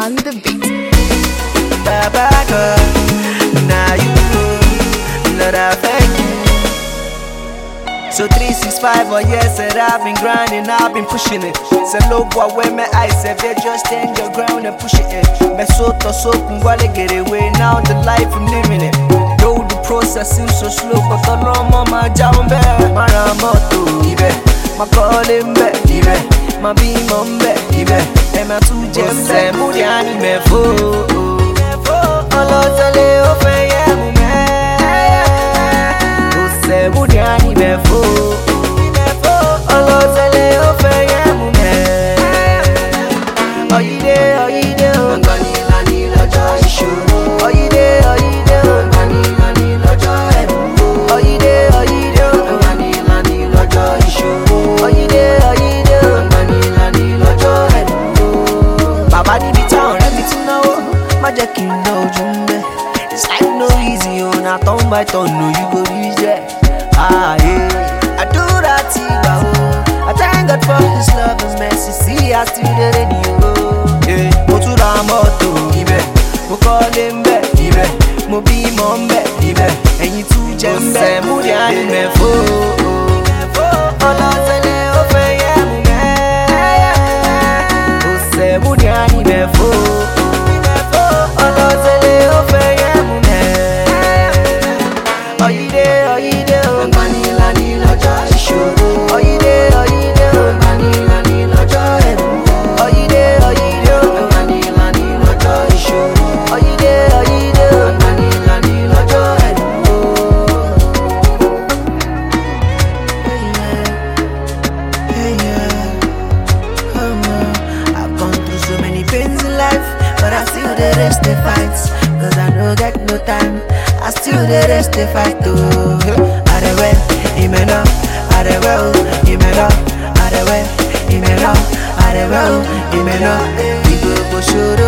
on the beat. Baba girl, now you know that I thank you. So 365 for years that I've been grinding, I've been pushing it. Say low boy when my eyes say they just stand your ground and push it in. Me so kungwale get away, now the life I'm living it. Though the process seems so slow, but the long mama down there. Maramoto, ibe, my calling back, ibe, my beam on back, ibe, and my two gems, and Mudiani me fo. Olotele ofeye mume, ose Mudiani me fo. Olotele ofeye mume. Oyide, ngani lani lojo isoro. Oyide, ngani lojo ebu. Oyide, ngani lani lojo isoro. Oyide, ngani lani lojo ebu. Baba di bita ọ̀rẹ́ mi tún náwó, má jẹ́ kí n ná ojú ń bẹ́. It's like no easy o, na turn by turn no you go reach there. I do that tiba o. I thank God for His love and mercy. See I still dey ready o. Mo tún ra mọ́tò ibẹ̀, mo kọ́lé ń bẹ̀ ibẹ̀, mo bímọ ń bẹ̀ ibẹ̀, ẹ̀yin tún jẹ́ ń bẹ̀. Ọ̀sẹ̀ múdi ànímẹ̀ fó. Ọlọ́tẹ̀lẹ̀ ó fẹ́ yẹ mú mẹ́. Ọ̀sẹ̀ múdi ànímẹ̀ fó. Ọlọ́tẹ̀lẹ̀ ó fẹ́ yẹ mú mẹ́. Oyide, ngani lani lọ́jọ́ ìṣòro. Oyide, ngani lani lọ́jọ́ ẹ̀bùn. Oyide, ngani lani lọ́jọ́ ìṣòro. Oyide, ngani lani lọ́jọ́ ẹ̀bùn. I've gone through so many pains in life, but I still the rest the fights. Cause I don't get no time, I still the rest the fight too. Arewe, imeno, arewe, imeno, arewe, imeno, arewe, imeno. We go for sure.